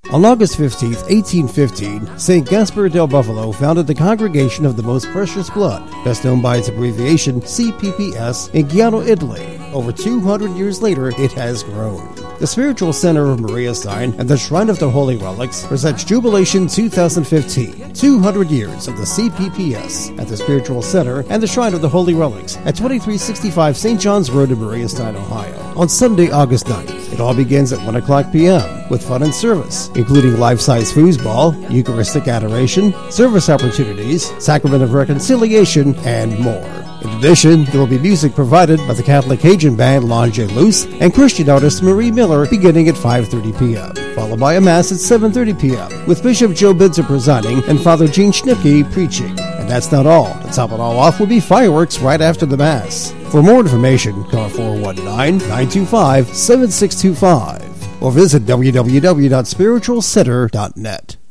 On August 15, 1815, St. Gaspar del Buffalo founded the Congregation of the Most Precious Blood, best known by its abbreviation CPPS, in Chiano, Italy. Over 200 years later, it has grown. The Spiritual Center of Mariastein and the Shrine of the Holy Relics presents Jubilation 2015, 200 years of the CPPS at the Spiritual Center and the Shrine of the Holy Relics at 2365 St. John's Road in Mariastein, Ohio, on Sunday, August 9th. It all begins at 1 o'clock p.m. with fun and service, including life-size foosball, Eucharistic adoration, service opportunities, Sacrament of Reconciliation, and more. In addition, there will be music provided by the Catholic Cajun band L'Angelus and Christian artist Marie Miller beginning at 5:30 p.m., followed by a Mass at 7:30 p.m., with Bishop Joe Bidzer presiding and Father Gene Schnipke preaching. And that's not all. To top it all off will be fireworks right after the Mass. For more information, call 419-925-7625 or visit www.spiritualcenter.net.